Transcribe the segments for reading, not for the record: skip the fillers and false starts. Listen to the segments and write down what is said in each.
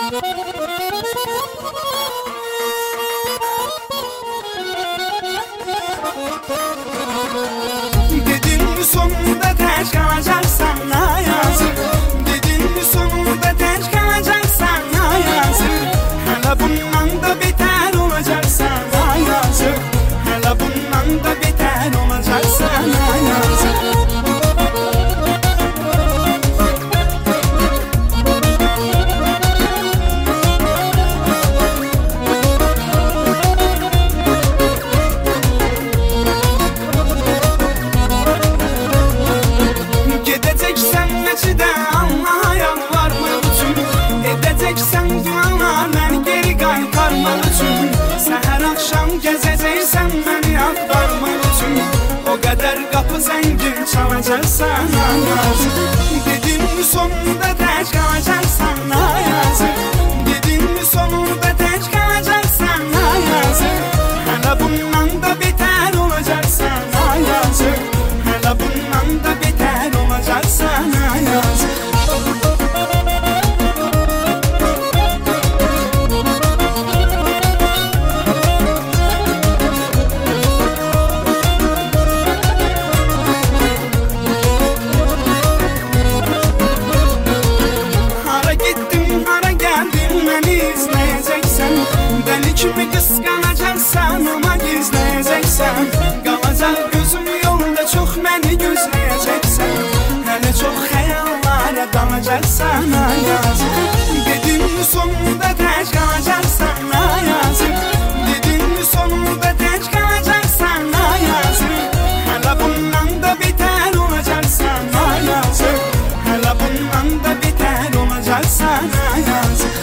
Dedin sonunda tək qalacaqsan, nə yazık. Dedin sonunda tək qalacaqsan, nə yazık. Hələ bundan da betər olacaqsan, nə yazık. Hələ bundan da betər olacaqsan, nə yazık. Edəcəksən dualar məni geri qaytarmaq üçün. Səhər axşam gəzəcəksən məni axtarmaq üçün. O qədər qapı zəngin çalacaqsan, nə yazık. Dedin sonunda tək qalacaqsan, nə yazık. Dedin sonunda tək qalacaqsan, nə yazık. Hələ bundan da betər olacaqsan, nə yazık. Hələ bundan da betər olacaqsan, nə yazık. Kimi qısqanacaqsan, amma gizləyəcəksən. Qalacaq gözüm yolda çox məni gözləyəcəksən. Hələ çox xəyallara dalacaqsan, nə yazık. Dedin sonunda tək qalacaqsan, nə yazık. Dedin sonunda tək qalacaqsan, nə yazık. Hələ bundan da betər olacaqsan, nə yazık. Hələ bundan da betər olacaqsan, nə yazık.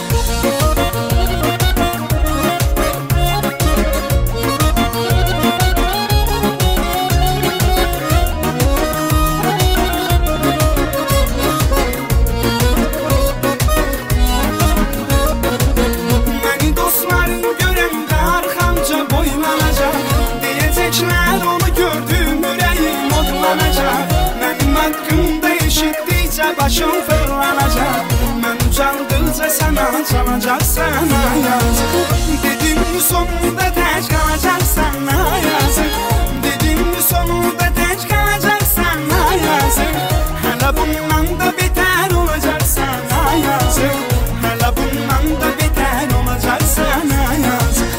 Mənim haqqımda eşitdikcə başım fırlanacaq. Mən ucaldıqca sənə çalacaqsan, nə yazık. Dedin sonunda tək qalacaqsan, nə yazık. Dedin sonunda tək qalacaqsan, nə yazık. Hələ bundan da betər olacaqsan, nə yazık. Hələ bundan da betər olacaqsan, nə yazık.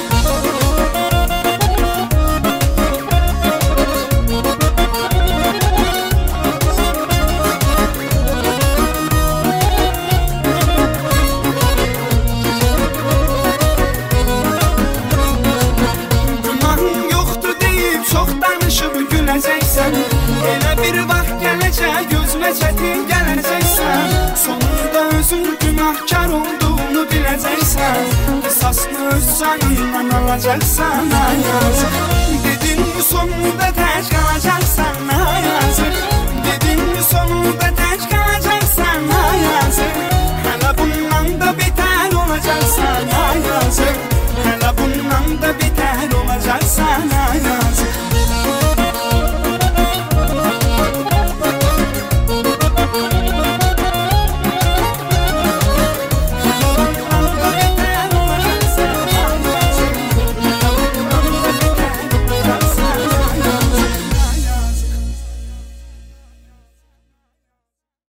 Elə bir vaxt gələcək, gözünə çətin gələcəksən. Sonunda özün günahkar olduğunu biləcəksən. Qısasını öz canından alacaqsan, nə yazık. Dedin sonunda tək qalacaqsan, nə yazık. Dedin sonunda tək qalacaqsan.